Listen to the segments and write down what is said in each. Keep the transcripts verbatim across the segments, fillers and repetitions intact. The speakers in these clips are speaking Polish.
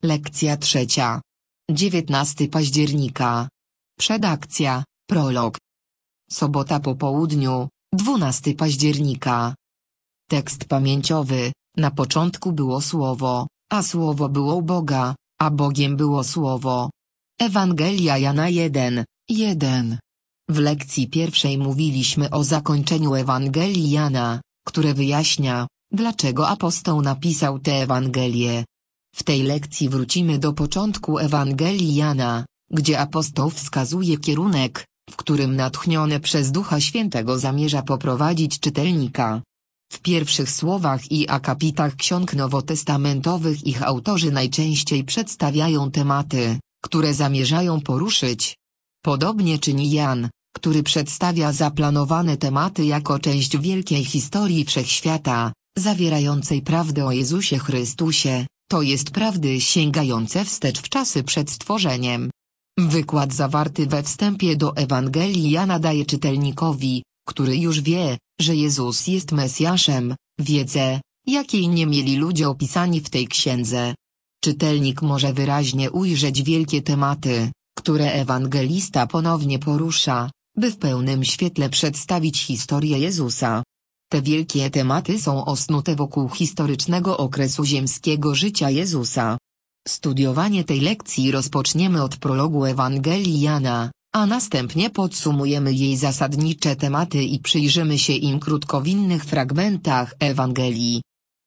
Lekcja trzecia. dziewiętnastego października. Przedakcja, prolog. Sobota po południu, dwunastego października. Tekst pamięciowy. Na początku było Słowo, a Słowo było u Boga, a Bogiem było Słowo. Ewangelia Jana jeden, jeden. W lekcji pierwszej mówiliśmy o zakończeniu Ewangelii Jana, które wyjaśnia, dlaczego apostoł napisał tę Ewangelię. W tej lekcji wrócimy do początku Ewangelii Jana, gdzie apostoł wskazuje kierunek, w którym natchniony przez Ducha Świętego zamierza poprowadzić czytelnika. W pierwszych słowach i akapitach ksiąg nowotestamentowych ich autorzy najczęściej przedstawiają tematy, które zamierzają poruszyć. Podobnie czyni Jan, który przedstawia zaplanowane tematy jako część wielkiej historii wszechświata, zawierającej prawdę o Jezusie Chrystusie, to jest prawdy sięgające wstecz w czasy przed stworzeniem. Wykład zawarty we wstępie do Ewangelii Jana daje czytelnikowi, który już wie, że Jezus jest Mesjaszem, wiedzę, jakiej nie mieli ludzie opisani w tej księdze. Czytelnik może wyraźnie ujrzeć wielkie tematy, które ewangelista ponownie porusza, by w pełnym świetle przedstawić historię Jezusa. Te wielkie tematy są osnute wokół historycznego okresu ziemskiego życia Jezusa. Studiowanie tej lekcji rozpoczniemy od prologu Ewangelii Jana, a następnie podsumujemy jej zasadnicze tematy i przyjrzymy się im krótko w innych fragmentach Ewangelii.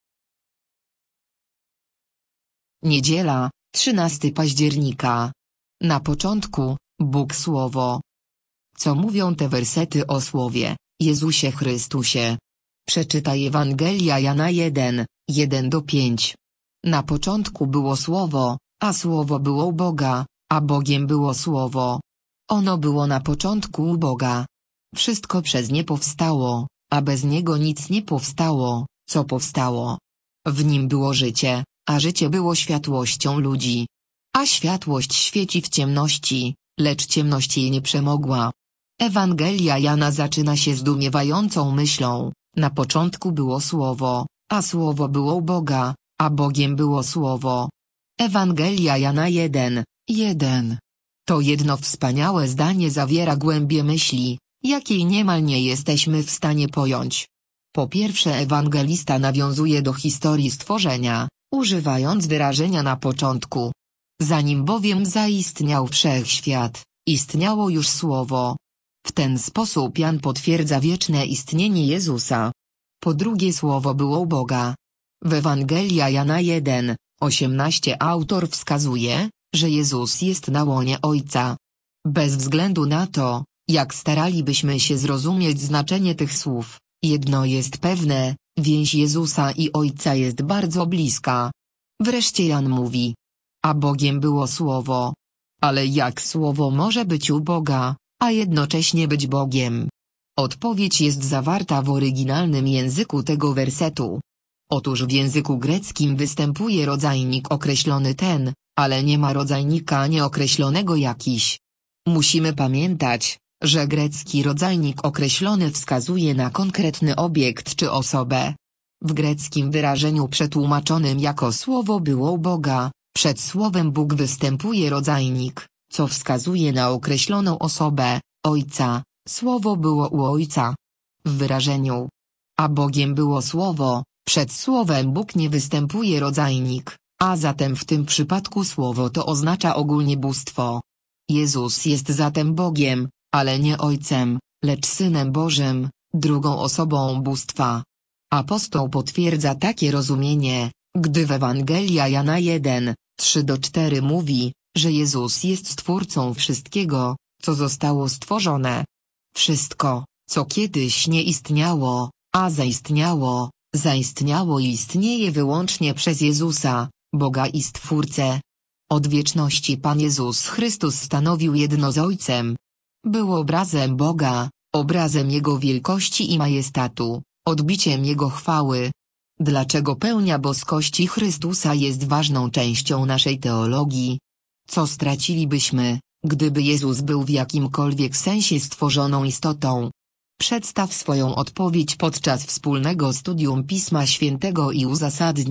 Niedziela, trzynastego października. Na początku, Bóg Słowo. Co mówią te wersety o Słowie, Jezusie Chrystusie? Przeczytaj Ewangelia Jana jeden, jeden do pięciu. Na początku było Słowo, a Słowo było u Boga, a Bogiem było Słowo. Ono było na początku u Boga. Wszystko przez nie powstało, a bez niego nic nie powstało, co powstało. W nim było życie, a życie było światłością ludzi. A światłość świeci w ciemności, lecz ciemność jej nie przemogła. Ewangelia Jana zaczyna się zdumiewającą myślą: na początku było Słowo, a Słowo było u Boga, a Bogiem było Słowo. Ewangelia Jana jeden, jeden. To jedno wspaniałe zdanie zawiera głębię myśli, jakiej niemal nie jesteśmy w stanie pojąć. Po pierwsze, ewangelista nawiązuje do historii stworzenia, używając wyrażenia na początku. Zanim bowiem zaistniał wszechświat, istniało już Słowo. W ten sposób Jan potwierdza wieczne istnienie Jezusa. Po drugie, Słowo było u Boga. W Ewangelia Jana jeden, osiemnaście autor wskazuje, że Jezus jest na łonie Ojca. Bez względu na to, jak staralibyśmy się zrozumieć znaczenie tych słów, jedno jest pewne: więź Jezusa i Ojca jest bardzo bliska. Wreszcie Jan mówi: a Bogiem było Słowo. Ale jak Słowo może być u Boga, a jednocześnie być Bogiem? Odpowiedź jest zawarta w oryginalnym języku tego wersetu. Otóż w języku greckim występuje rodzajnik określony ten, ale nie ma rodzajnika nieokreślonego jakiś. Musimy pamiętać, że grecki rodzajnik określony wskazuje na konkretny obiekt czy osobę. W greckim wyrażeniu przetłumaczonym jako Słowo było u Boga, przed słowem Bóg występuje rodzajnik, co wskazuje na określoną osobę, Ojca. Słowo było u Ojca. W wyrażeniu a Bogiem było Słowo, przed słowem Bóg nie występuje rodzajnik, a zatem w tym przypadku Słowo to oznacza ogólnie bóstwo. Jezus jest zatem Bogiem, ale nie Ojcem, lecz Synem Bożym, drugą osobą bóstwa. Apostoł potwierdza takie rozumienie, gdy w Ewangelia Jana jeden, trzy do czterech mówi, że Jezus jest Stwórcą wszystkiego, co zostało stworzone. Wszystko, co kiedyś nie istniało, a zaistniało, zaistniało i istnieje wyłącznie przez Jezusa, Boga i Stwórcę. Od wieczności Pan Jezus Chrystus stanowił jedno z Ojcem. Był obrazem Boga, obrazem Jego wielkości i majestatu, odbiciem Jego chwały. Dlaczego pełnia boskości Chrystusa jest ważną częścią naszej teologii? Co stracilibyśmy, gdyby Jezus był w jakimkolwiek sensie stworzoną istotą? Przedstaw swoją odpowiedź podczas wspólnego studium Pisma Świętego i uzasadnij,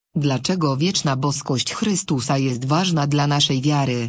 Dlaczego wieczna boskość Chrystusa jest ważna dla naszej wiary?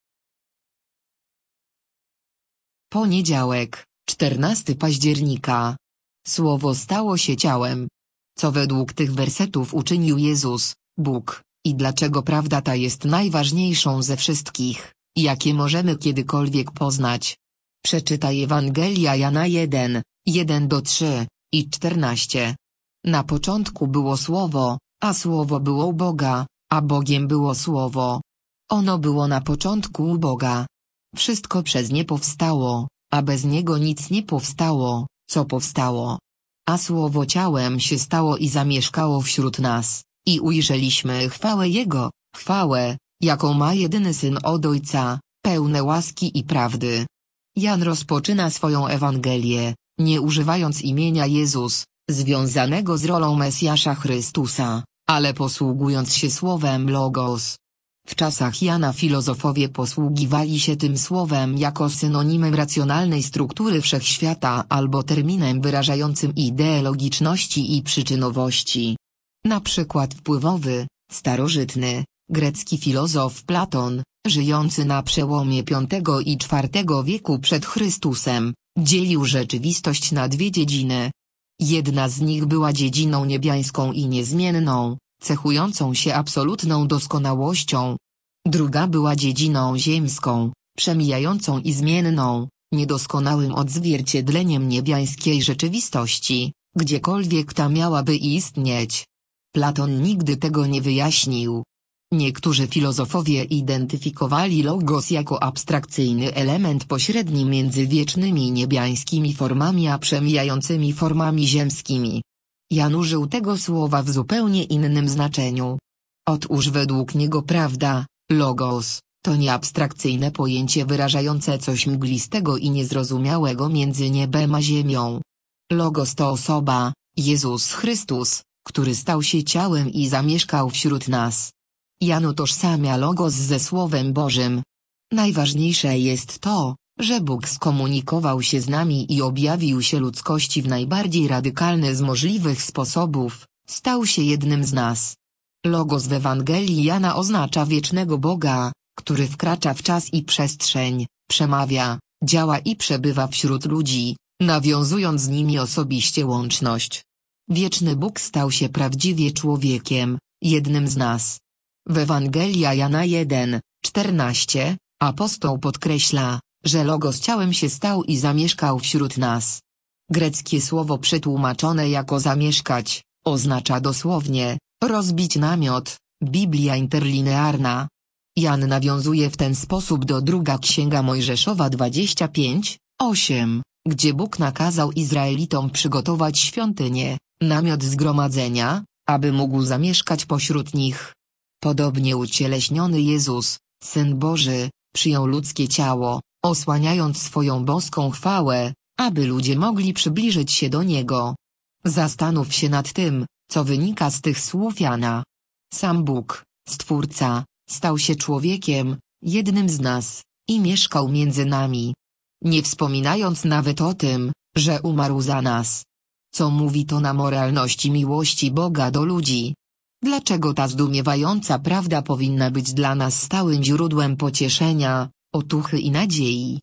Poniedziałek, czternastego października. Słowo stało się ciałem. Co według tych wersetów uczynił Jezus, Bóg, i dlaczego prawda ta jest najważniejszą ze wszystkich, jakie możemy kiedykolwiek poznać? Przeczytaj Ewangelia Jana jeden, jeden do trzech i czternaście. Na początku było Słowo, a Słowo było u Boga, a Bogiem było Słowo. Ono było na początku u Boga. Wszystko przez nie powstało, a bez niego nic nie powstało, co powstało. A Słowo ciałem się stało i zamieszkało wśród nas, i ujrzeliśmy chwałę Jego, chwałę, jaką ma jedyny Syn od Ojca, pełne łaski i prawdy. Jan rozpoczyna swoją Ewangelię, nie używając imienia Jezus, związanego z rolą Mesjasza Chrystusa, ale posługując się słowem Logos. W czasach Jana filozofowie posługiwali się tym słowem jako synonimem racjonalnej struktury wszechświata albo terminem wyrażającym ideę logiczności i przyczynowości. Na przykład wpływowy, starożytny, grecki filozof Platon, żyjący na przełomie piątego i czwartego wieku przed Chrystusem, dzielił rzeczywistość na dwie dziedziny. Jedna z nich była dziedziną niebiańską i niezmienną, cechującą się absolutną doskonałością. Druga była dziedziną ziemską, przemijającą i zmienną, niedoskonałym odzwierciedleniem niebiańskiej rzeczywistości, gdziekolwiek ta miałaby istnieć. Platon nigdy tego nie wyjaśnił. Niektórzy filozofowie identyfikowali logos jako abstrakcyjny element pośredni między wiecznymi niebiańskimi formami a przemijającymi formami ziemskimi. Jan użył tego słowa w zupełnie innym znaczeniu. Otóż według niego prawda, logos, to nie abstrakcyjne pojęcie wyrażające coś mglistego i niezrozumiałego między niebem a ziemią. Logos to osoba, Jezus Chrystus, który stał się ciałem i zamieszkał wśród nas. Jan utożsamia logos ze Słowem Bożym. Najważniejsze jest to, że Bóg skomunikował się z nami i objawił się ludzkości w najbardziej radykalny z możliwych sposobów, stał się jednym z nas. Logos w Ewangelii Jana oznacza wiecznego Boga, który wkracza w czas i przestrzeń, przemawia, działa i przebywa wśród ludzi, nawiązując z nimi osobiście łączność. Wieczny Bóg stał się prawdziwie człowiekiem, jednym z nas. W Ewangelii Jana jeden, czternaście, apostoł podkreśla, że Logos ciałem się stał i zamieszkał wśród nas. Greckie słowo przetłumaczone jako zamieszkać, oznacza dosłownie, rozbić namiot, Biblia interlinearna. Jan nawiązuje w ten sposób do druga Księga Mojżeszowa dwadzieścia pięć, osiem, gdzie Bóg nakazał Izraelitom przygotować świątynię, namiot zgromadzenia, aby mógł zamieszkać pośród nich. Podobnie ucieleśniony Jezus, Syn Boży, przyjął ludzkie ciało, osłaniając swoją boską chwałę, aby ludzie mogli przybliżyć się do Niego. Zastanów się nad tym, co wynika z tych słów Jana. Sam Bóg, Stwórca, stał się człowiekiem, jednym z nas, i mieszkał między nami. Nie wspominając nawet o tym, że umarł za nas. Co mówi to nam o moralności miłości Boga do ludzi? Dlaczego ta zdumiewająca prawda powinna być dla nas stałym źródłem pocieszenia, otuchy i nadziei?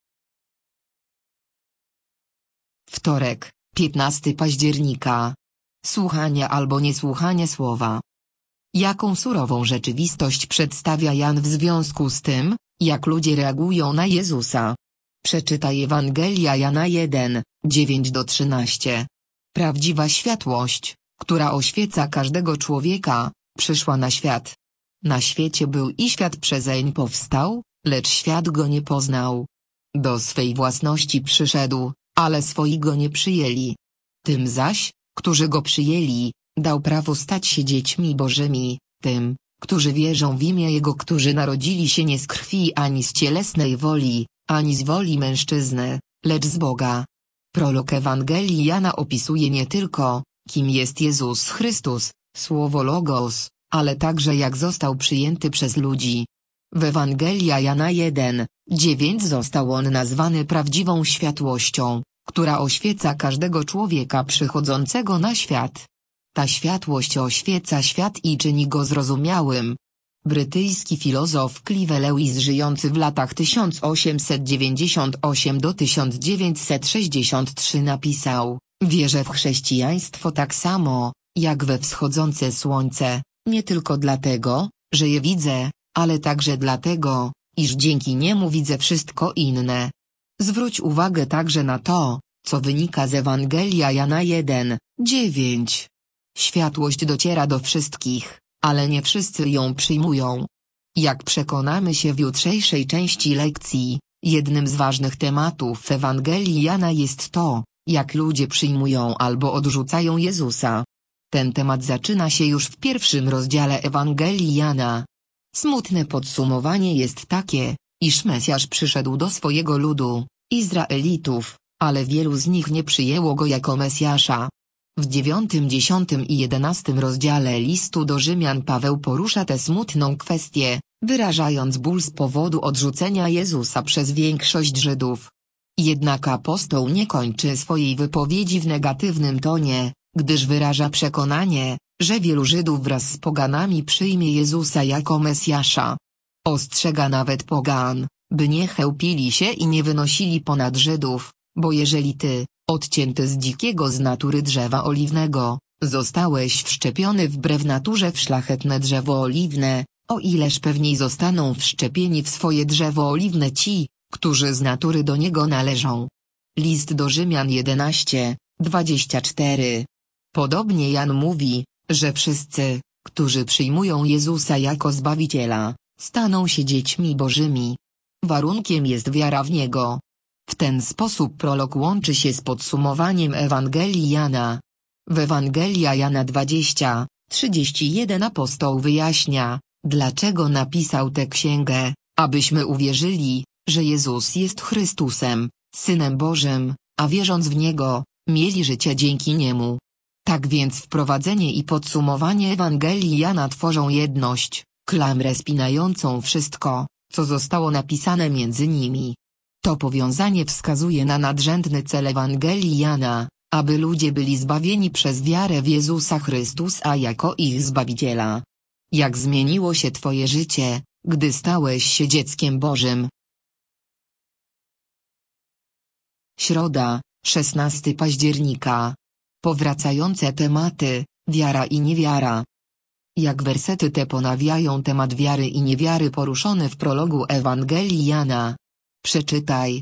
Wtorek, piętnastego października. Słuchanie albo niesłuchanie słowa. Jaką surową rzeczywistość przedstawia Jan w związku z tym, jak ludzie reagują na Jezusa? Przeczytaj Ewangelia Jana jeden, dziewięć do trzynastu. Prawdziwa światłość, która oświeca każdego człowieka, przyszła na świat. Na świecie był i świat przezeń powstał, lecz świat go nie poznał. Do swej własności przyszedł, ale swoi go nie przyjęli. Tym zaś, którzy go przyjęli, dał prawo stać się dziećmi Bożymi, tym, którzy wierzą w imię Jego, którzy narodzili się nie z krwi ani z cielesnej woli, ani z woli mężczyzny, lecz z Boga. Prolog Ewangelii Jana opisuje nie tylko, kim jest Jezus Chrystus, słowo Logos, ale także jak został przyjęty przez ludzi. W Ewangelii Jana jeden, dziewięć został on nazwany prawdziwą światłością, która oświeca każdego człowieka przychodzącego na świat. Ta światłość oświeca świat i czyni go zrozumiałym. Brytyjski filozof Clive Lewis, żyjący w latach tysiąc osiemset dziewięćdziesiąt osiem do tysiąc dziewięćset sześćdziesiąt trzy, napisał: wierzę w chrześcijaństwo tak samo, jak we wschodzące słońce, nie tylko dlatego, że je widzę, ale także dlatego, iż dzięki niemu widzę wszystko inne. Zwróć uwagę także na to, co wynika z Ewangelia Jana jeden, dziewięć. Światłość dociera do wszystkich, ale nie wszyscy ją przyjmują. Jak przekonamy się w jutrzejszej części lekcji, jednym z ważnych tematów w Ewangelii Jana jest to, jak ludzie przyjmują albo odrzucają Jezusa. Ten temat zaczyna się już w pierwszym rozdziale Ewangelii Jana. Smutne podsumowanie jest takie, iż Mesjasz przyszedł do swojego ludu, Izraelitów, ale wielu z nich nie przyjęło go jako Mesjasza. W dziewiątym, dziesiątym i jedenastym rozdziale listu do Rzymian Paweł porusza tę smutną kwestię, wyrażając ból z powodu odrzucenia Jezusa przez większość Żydów. Jednak apostoł nie kończy swojej wypowiedzi w negatywnym tonie, gdyż wyraża przekonanie, że wielu Żydów wraz z poganami przyjmie Jezusa jako Mesjasza. Ostrzega nawet pogan, by nie chełpili się i nie wynosili ponad Żydów, bo jeżeli ty, odcięty z dzikiego z natury drzewa oliwnego, zostałeś wszczepiony wbrew naturze w szlachetne drzewo oliwne, o ileż pewniej zostaną wszczepieni w swoje drzewo oliwne ci, którzy z natury do niego należą. List do Rzymian jedenaście, dwadzieścia cztery. Podobnie Jan mówi, że wszyscy, którzy przyjmują Jezusa jako Zbawiciela, staną się dziećmi Bożymi. Warunkiem jest wiara w Niego. W ten sposób prolog łączy się z podsumowaniem Ewangelii Jana. W Ewangelia Jana dwadzieścia, trzydzieści jeden apostoł wyjaśnia, dlaczego napisał tę księgę, abyśmy uwierzyli, że Jezus jest Chrystusem, Synem Bożym, a wierząc w Niego, mieli życie dzięki Niemu. Tak więc wprowadzenie i podsumowanie Ewangelii Jana tworzą jedność, klamrę spinającą wszystko, co zostało napisane między nimi. To powiązanie wskazuje na nadrzędny cel Ewangelii Jana, aby ludzie byli zbawieni przez wiarę w Jezusa Chrystusa jako ich Zbawiciela. Jak zmieniło się Twoje życie, gdy stałeś się dzieckiem Bożym? Środa, szesnastego października. Powracające tematy, wiara i niewiara. Jak wersety te ponawiają temat wiary i niewiary poruszony w prologu Ewangelii Jana. Przeczytaj.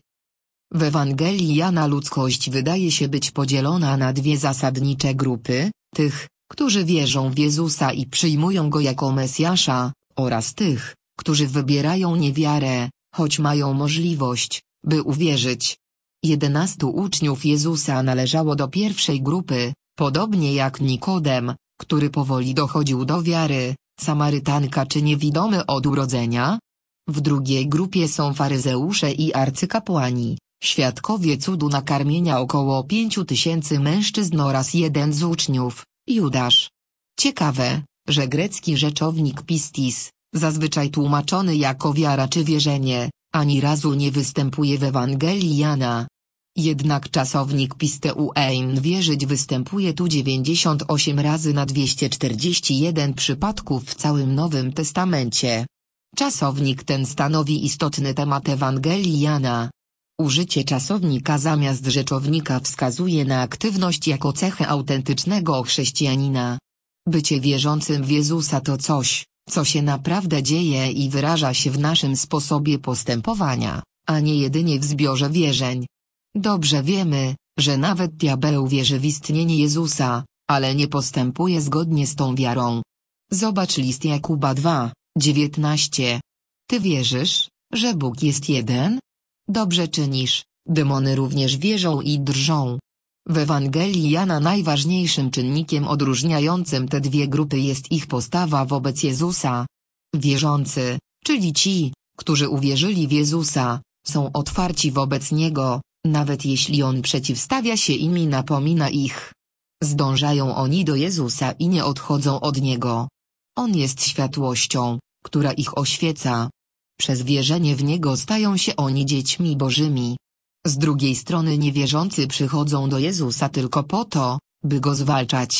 W Ewangelii Jana ludzkość wydaje się być podzielona na dwie zasadnicze grupy, tych, którzy wierzą w Jezusa i przyjmują Go jako Mesjasza, oraz tych, którzy wybierają niewiarę, choć mają możliwość, by uwierzyć. Jedenastu uczniów Jezusa należało do pierwszej grupy, podobnie jak Nikodem, który powoli dochodził do wiary, Samarytanka czy niewidomy od urodzenia. W drugiej grupie są faryzeusze i arcykapłani, świadkowie cudu nakarmienia około pięciu tysięcy mężczyzn oraz jeden z uczniów, Judasz. Ciekawe, że grecki rzeczownik pistis, zazwyczaj tłumaczony jako wiara czy wierzenie, ani razu nie występuje w Ewangelii Jana. Jednak czasownik pisteuein wierzyć występuje tu dziewięćdziesiąt osiem razy na dwieście czterdzieści jeden przypadków w całym Nowym Testamencie. Czasownik ten stanowi istotny temat Ewangelii Jana. Użycie czasownika zamiast rzeczownika wskazuje na aktywność jako cechę autentycznego chrześcijanina. Bycie wierzącym w Jezusa to coś, co się naprawdę dzieje i wyraża się w naszym sposobie postępowania, a nie jedynie w zbiorze wierzeń. Dobrze wiemy, że nawet diabeł wierzy w istnienie Jezusa, ale nie postępuje zgodnie z tą wiarą. Zobacz list Jakuba dwa, dziewiętnaście. Ty wierzysz, że Bóg jest jeden? Dobrze czynisz, demony również wierzą i drżą. W Ewangelii Jana najważniejszym czynnikiem odróżniającym te dwie grupy jest ich postawa wobec Jezusa. Wierzący, czyli ci, którzy uwierzyli w Jezusa, są otwarci wobec Niego, nawet jeśli On przeciwstawia się im i napomina ich. Zdążają oni do Jezusa i nie odchodzą od Niego. On jest światłością, która ich oświeca. Przez wierzenie w Niego stają się oni dziećmi Bożymi. Z drugiej strony niewierzący przychodzą do Jezusa tylko po to, by Go zwalczać.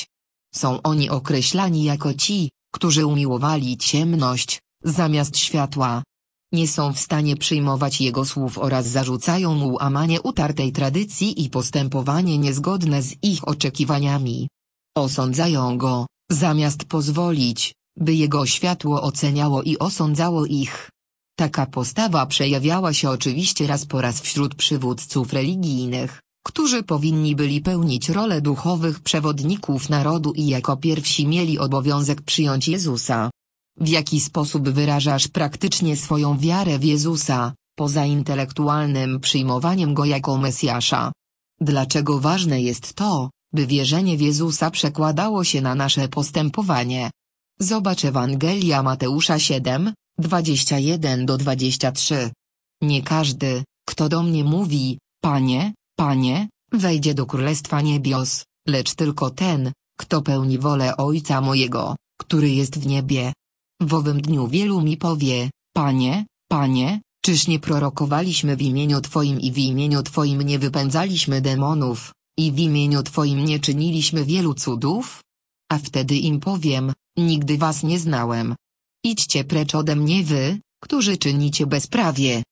Są oni określani jako ci, którzy umiłowali ciemność, zamiast światła. Nie są w stanie przyjmować Jego słów oraz zarzucają Mu łamanie utartej tradycji i postępowanie niezgodne z ich oczekiwaniami. Osądzają Go, zamiast pozwolić, by Jego światło oceniało i osądzało ich. Taka postawa przejawiała się oczywiście raz po raz wśród przywódców religijnych, którzy powinni byli pełnić rolę duchowych przewodników narodu i jako pierwsi mieli obowiązek przyjąć Jezusa. W jaki sposób wyrażasz praktycznie swoją wiarę w Jezusa, poza intelektualnym przyjmowaniem Go jako Mesjasza? Dlaczego ważne jest to, by wierzenie w Jezusa przekładało się na nasze postępowanie? Zobacz Ewangelia Mateusza siedem, dwadzieścia jeden do dwudziestego trzeciego. Nie każdy, kto do mnie mówi, Panie, Panie, wejdzie do Królestwa Niebios, lecz tylko ten, kto pełni wolę Ojca mojego, który jest w niebie. W owym dniu wielu mi powie, Panie, Panie, czyż nie prorokowaliśmy w imieniu Twoim i w imieniu Twoim nie wypędzaliśmy demonów, i w imieniu Twoim nie czyniliśmy wielu cudów? A wtedy im powiem, nigdy was nie znałem. Idźcie precz ode mnie wy, którzy czynicie bezprawie.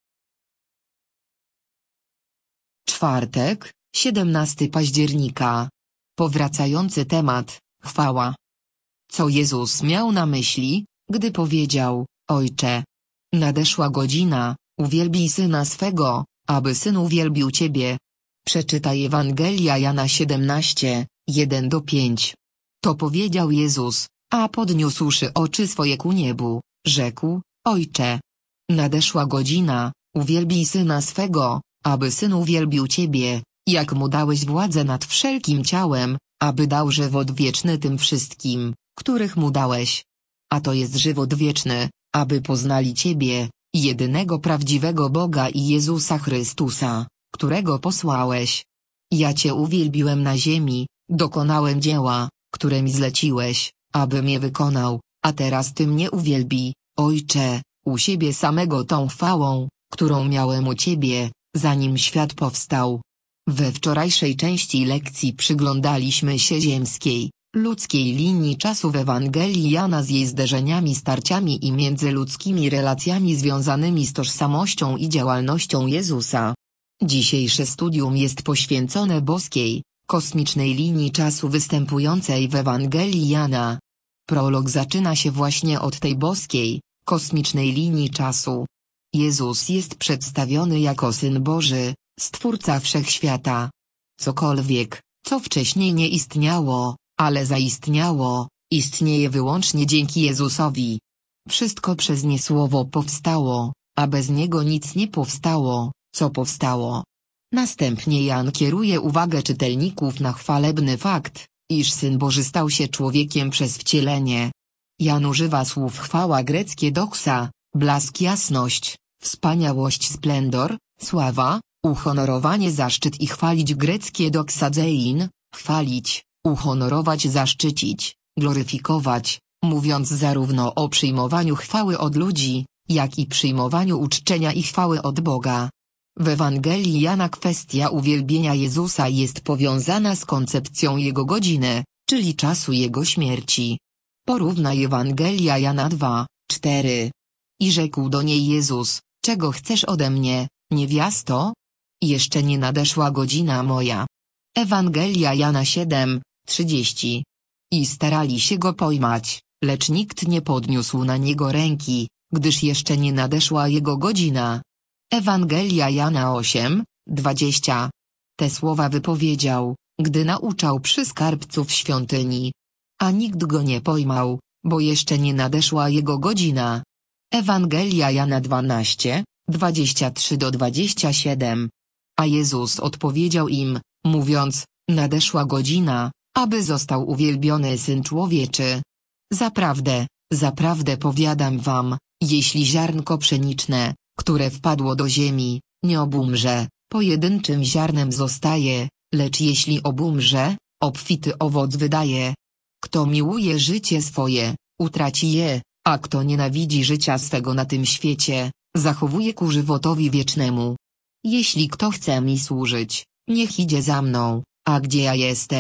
Czwartek, siedemnastego października. Powracający temat, chwała. Co Jezus miał na myśli, gdy powiedział, Ojcze, nadeszła godzina, uwielbij Syna swego, aby Syn uwielbił Ciebie. Przeczytaj Ewangelia Jana siedemnaście, jeden do pięciu. To powiedział Jezus, a podniósłszy oczy swoje ku niebu, rzekł, Ojcze, nadeszła godzina, uwielbij Syna swego, aby Syn uwielbił Ciebie, jak Mu dałeś władzę nad wszelkim ciałem, aby dał żywot wieczny tym wszystkim, których Mu dałeś. A to jest żywot wieczny, aby poznali Ciebie, jedynego prawdziwego Boga i Jezusa Chrystusa, którego posłałeś. Ja Cię uwielbiłem na ziemi, dokonałem dzieła, które mi zleciłeś, abym je wykonał, a teraz Ty mnie uwielbij, Ojcze, u siebie samego tą chwałą, którą miałem u Ciebie, zanim świat powstał. We wczorajszej części lekcji przyglądaliśmy się ziemskiej, ludzkiej linii czasu w Ewangelii Jana z jej zderzeniami, starciami i międzyludzkimi relacjami związanymi z tożsamością i działalnością Jezusa. Dzisiejsze studium jest poświęcone boskiej, kosmicznej linii czasu występującej w Ewangelii Jana. Prolog zaczyna się właśnie od tej boskiej, kosmicznej linii czasu. Jezus jest przedstawiony jako Syn Boży, Stwórca Wszechświata. Cokolwiek, co wcześniej nie istniało, ale zaistniało, istnieje wyłącznie dzięki Jezusowi. Wszystko przez nie Słowo powstało, a bez Niego nic nie powstało, co powstało. Następnie Jan kieruje uwagę czytelników na chwalebny fakt, iż Syn Boży stał się człowiekiem przez wcielenie. Jan używa słów chwała greckie doxa, blask, jasność, wspaniałość, splendor, sława, uhonorowanie, zaszczyt i chwalić greckie doxazein, chwalić, uhonorować, zaszczycić, gloryfikować, mówiąc zarówno o przyjmowaniu chwały od ludzi, jak i przyjmowaniu uczczenia i chwały od Boga. W Ewangelii Jana kwestia uwielbienia Jezusa jest powiązana z koncepcją Jego godziny, czyli czasu Jego śmierci. Porównaj Ewangelia Jana dwa, cztery. I rzekł do niej Jezus, czego chcesz ode mnie, niewiasto? Jeszcze nie nadeszła godzina moja. Ewangelia Jana siedem, trzydzieści. I starali się Go pojmać, lecz nikt nie podniósł na Niego ręki, gdyż jeszcze nie nadeszła Jego godzina. Ewangelia Jana osiem, dwadzieścia. Te słowa wypowiedział, gdy nauczał przy skarbcu w świątyni. A nikt Go nie pojmał, bo jeszcze nie nadeszła Jego godzina. Ewangelia Jana dwanaście, dwadzieścia trzy do dwudziestego siódmego. A Jezus odpowiedział im, mówiąc, nadeszła godzina, aby został uwielbiony Syn Człowieczy. Zaprawdę, zaprawdę powiadam wam, jeśli ziarnko pszeniczne, które wpadło do ziemi, nie obumrze, pojedynczym ziarnem zostaje, lecz jeśli obumrze, obfity owoc wydaje. Kto miłuje życie swoje, utraci je, a kto nienawidzi życia swego na tym świecie, zachowuje ku żywotowi wiecznemu. Jeśli kto chce mi służyć, niech idzie za mną, a gdzie ja jestem,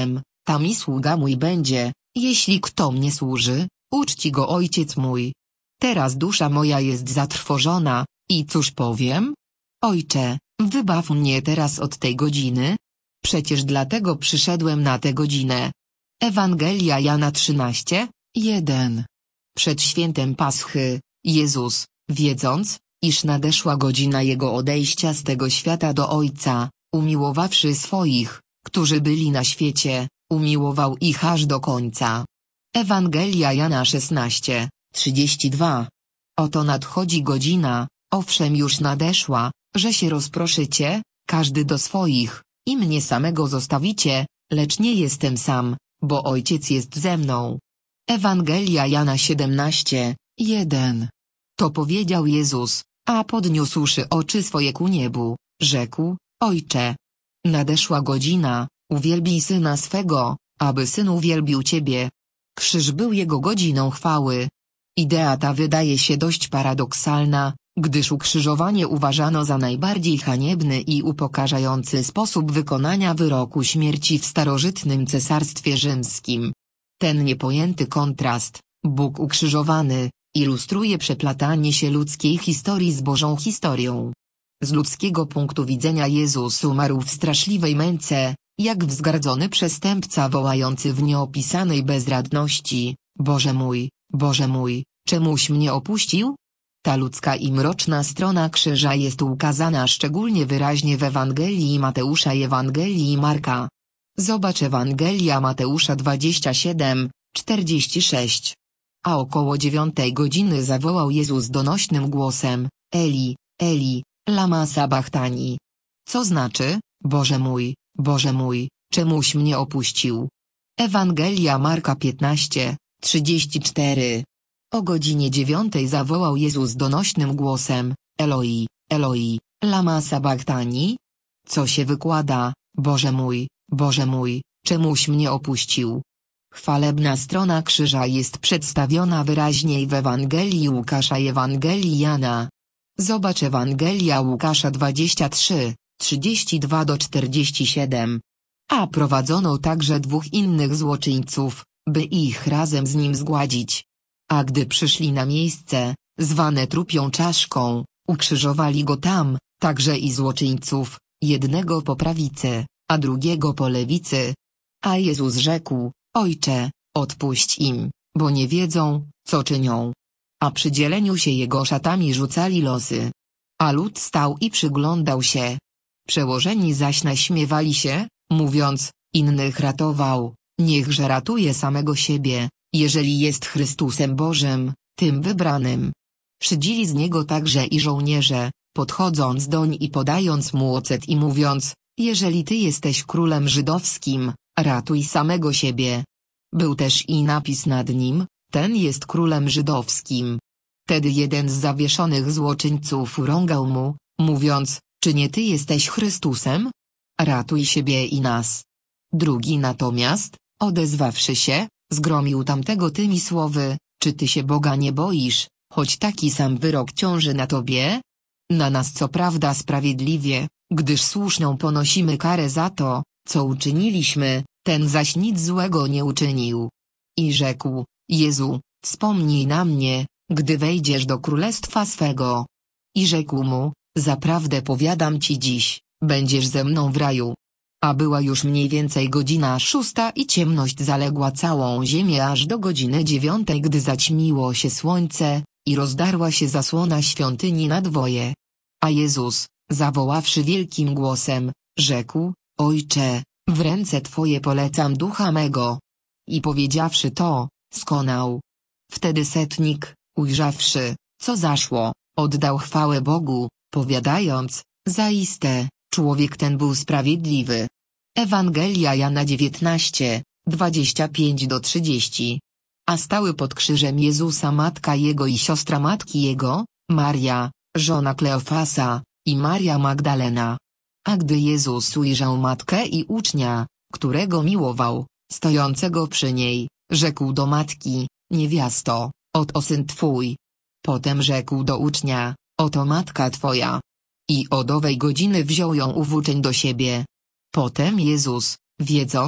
Tam i sługa mój będzie, jeśli kto mnie służy, uczci go ojciec mój. Teraz dusza moja jest zatrwożona, i cóż powiem? Ojcze, wybaw mnie teraz od tej godziny? Przecież dlatego przyszedłem na tę godzinę. Ewangelia Jana trzynaście, jeden. Przed świętem Paschy, Jezus, wiedząc, iż nadeszła godzina Jego odejścia z tego świata do Ojca, umiłowawszy swoich, którzy byli na świecie, umiłował ich aż do końca. Ewangelia Jana szesnaście, trzydzieści dwa. Oto nadchodzi godzina, owszem już nadeszła, że się rozproszycie, każdy do swoich, i mnie samego zostawicie, lecz nie jestem sam, bo Ojciec jest ze mną. Ewangelia Jana siedemnaście, jeden. To powiedział Jezus, a podniósłszy oczy swoje ku niebu, rzekł, Ojcze, nadeszła godzina, uwielbij Syna swego, aby Syn uwielbił Ciebie. Krzyż był Jego godziną chwały. Idea ta wydaje się dość paradoksalna, gdyż ukrzyżowanie uważano za najbardziej haniebny i upokarzający sposób wykonania wyroku śmierci w starożytnym cesarstwie rzymskim. Ten niepojęty kontrast, Bóg ukrzyżowany, ilustruje przeplatanie się ludzkiej historii z Bożą historią. Z ludzkiego punktu widzenia Jezus umarł w straszliwej męce, jak wzgardzony przestępca wołający w nieopisanej bezradności, Boże mój, Boże mój, czemuś mnie opuścił? Ta ludzka i mroczna strona krzyża jest ukazana szczególnie wyraźnie w Ewangelii Mateusza i Ewangelii Marka. Zobacz Ewangelia Mateusza dwadzieścia siedem, czterdzieści sześć. A około dziewiątej godziny zawołał Jezus donośnym głosem, Eli, Eli, lama sabachtani. Co znaczy, Boże mój, Boże mój, czemuś mnie opuścił? Ewangelia Marka piętnaście, trzydzieści cztery. O godzinie dziewiątej zawołał Jezus donośnym głosem, Eloi, Eloi, lama sabachtani? Co się wykłada, Boże mój, Boże mój, czemuś mnie opuścił? Chwalebna strona krzyża jest przedstawiona wyraźniej w Ewangelii Łukasza i Ewangelii Jana. Zobacz Ewangelia Łukasza dwadzieścia trzy, trzydzieści dwa do czterdziestu siedmiu. A prowadzono także dwóch innych złoczyńców, by ich razem z nim zgładzić. A gdy przyszli na miejsce, zwane trupią czaszką, ukrzyżowali go tam, także i złoczyńców, jednego po prawicy, a drugiego po lewicy. A Jezus rzekł, Ojcze, odpuść im, bo nie wiedzą, co czynią. A przy dzieleniu się jego szatami rzucali losy. A lud stał i przyglądał się. Przełożeni zaś naśmiewali się, mówiąc, innych ratował, niechże ratuje samego siebie, jeżeli jest Chrystusem Bożym, tym wybranym. Szydzili z niego także i żołnierze, podchodząc doń i podając mu ocet i mówiąc, jeżeli ty jesteś królem żydowskim, ratuj samego siebie. Był też i napis nad nim, ten jest królem żydowskim. Wtedy jeden z zawieszonych złoczyńców urągał mu, mówiąc, czy nie ty jesteś Chrystusem? Ratuj siebie i nas. Drugi natomiast, odezwawszy się, zgromił tamtego tymi słowy, czy ty się Boga nie boisz, choć taki sam wyrok ciąży na tobie? Na nas co prawda sprawiedliwie, gdyż słuszną ponosimy karę za to, co uczyniliśmy, ten zaś nic złego nie uczynił. I rzekł, Jezu, wspomnij na mnie, gdy wejdziesz do królestwa swego. I rzekł mu, zaprawdę powiadam ci dziś, będziesz ze mną w raju. A była już mniej więcej godzina szósta i ciemność zaległa całą ziemię aż do godziny dziewiątej, gdy zaćmiło się słońce, i rozdarła się zasłona świątyni na dwoje. A Jezus, zawoławszy wielkim głosem, rzekł, Ojcze, w ręce Twoje polecam ducha mego. I powiedziawszy to, skonał. Wtedy setnik, ujrzawszy, co zaszło, oddał chwałę Bogu, powiadając, zaiste, człowiek ten był sprawiedliwy. Ewangelia Jana dziewiętnaście, dwadzieścia pięć do trzydziestu. A stały pod krzyżem Jezusa matka Jego i siostra matki Jego, Maria, żona Kleofasa, i Maria Magdalena. A gdy Jezus ujrzał matkę i ucznia, którego miłował, stojącego przy niej, rzekł do matki, niewiasto, oto syn twój. Potem rzekł do ucznia, oto matka twoja. I od owej godziny wziął ją ów uczeń do siebie. Potem Jezus, wiedząc,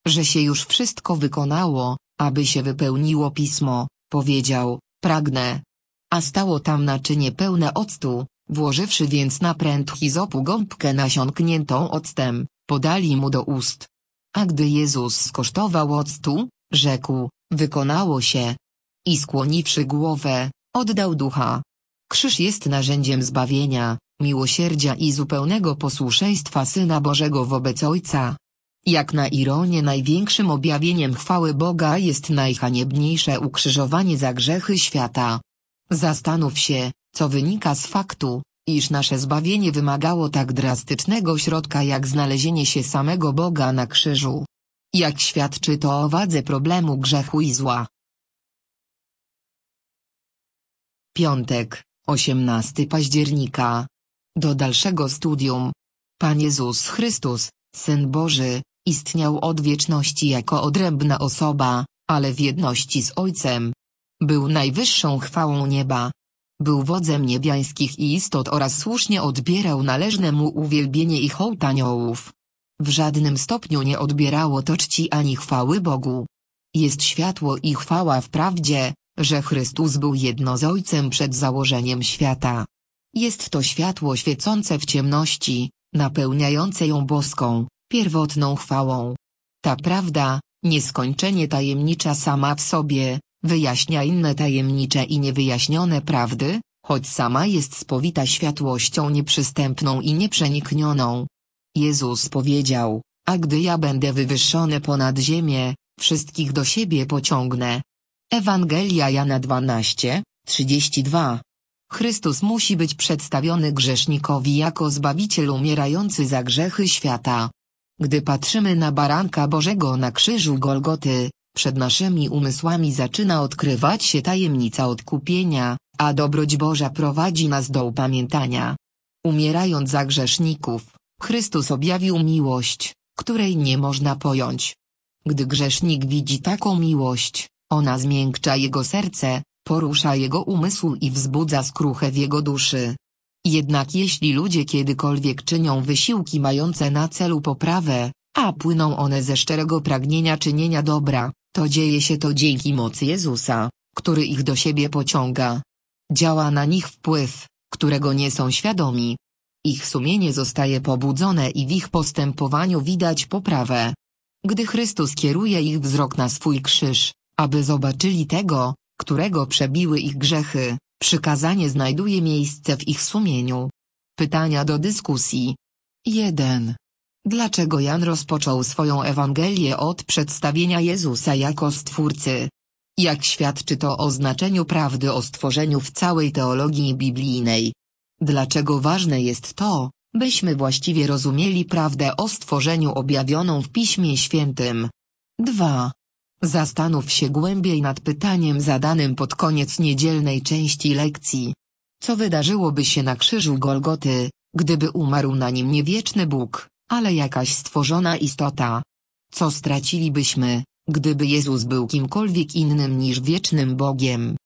że się już wszystko wykonało, aby się wypełniło pismo, powiedział: pragnę. A stało tam naczynie pełne octu, włożywszy więc na pręt hizopu gąbkę nasiąkniętą octem, podali mu do ust. A gdy Jezus skosztował octu, rzekł: wykonało się. I skłoniwszy głowę, oddał ducha. Krzyż jest narzędziem zbawienia, miłosierdzia i zupełnego posłuszeństwa Syna Bożego wobec Ojca. Jak na ironię największym objawieniem chwały Boga jest najhaniebniejsze ukrzyżowanie za grzechy świata. Zastanów się, co wynika z faktu, iż nasze zbawienie wymagało tak drastycznego środka jak znalezienie się samego Boga na krzyżu. Jak świadczy to o wadze problemu grzechu i zła. Piątek, osiemnastego października. Do dalszego studium. Pan Jezus Chrystus, Syn Boży, istniał od wieczności jako odrębna osoba, ale w jedności z Ojcem. Był najwyższą chwałą nieba. Był wodzem niebiańskich i istot oraz słusznie odbierał należne mu uwielbienie i hołd aniołów. W żadnym stopniu nie odbierało to czci ani chwały Bogu. Jest światło i chwała w prawdzie, że Chrystus był jedno z Ojcem przed założeniem świata. Jest to światło świecące w ciemności, napełniające ją boską, pierwotną chwałą. Ta prawda, nieskończenie tajemnicza sama w sobie, wyjaśnia inne tajemnicze i niewyjaśnione prawdy, choć sama jest spowita światłością nieprzystępną i nieprzeniknioną. Jezus powiedział: a gdy ja będę wywyższony ponad ziemię, wszystkich do siebie pociągnę. Ewangelia Jana dwanaście, trzydzieści dwa. Chrystus musi być przedstawiony grzesznikowi jako Zbawiciel umierający za grzechy świata. Gdy patrzymy na Baranka Bożego na krzyżu Golgoty, przed naszymi umysłami zaczyna odkrywać się tajemnica odkupienia, a dobroć Boża prowadzi nas do upamiętania. Umierając za grzeszników, Chrystus objawił miłość, której nie można pojąć. Gdy grzesznik widzi taką miłość, ona zmiękcza jego serce, porusza jego umysł i wzbudza skruchę w jego duszy. Jednak jeśli ludzie kiedykolwiek czynią wysiłki mające na celu poprawę, a płyną one ze szczerego pragnienia czynienia dobra, to dzieje się to dzięki mocy Jezusa, który ich do siebie pociąga. Działa na nich wpływ, którego nie są świadomi. Ich sumienie zostaje pobudzone i w ich postępowaniu widać poprawę. Gdy Chrystus kieruje ich wzrok na swój krzyż, aby zobaczyli tego, którego przebiły ich grzechy, przykazanie znajduje miejsce w ich sumieniu. Pytania do dyskusji. jeden. Dlaczego Jan rozpoczął swoją Ewangelię od przedstawienia Jezusa jako Stwórcy? Jak świadczy to o znaczeniu prawdy o stworzeniu w całej teologii biblijnej? Dlaczego ważne jest to, byśmy właściwie rozumieli prawdę o stworzeniu objawioną w Piśmie Świętym? dwa. Zastanów się głębiej nad pytaniem zadanym pod koniec niedzielnej części lekcji. Co wydarzyłoby się na krzyżu Golgoty, gdyby umarł na nim nie wieczny Bóg, ale jakaś stworzona istota? Co stracilibyśmy, gdyby Jezus był kimkolwiek innym niż wiecznym Bogiem?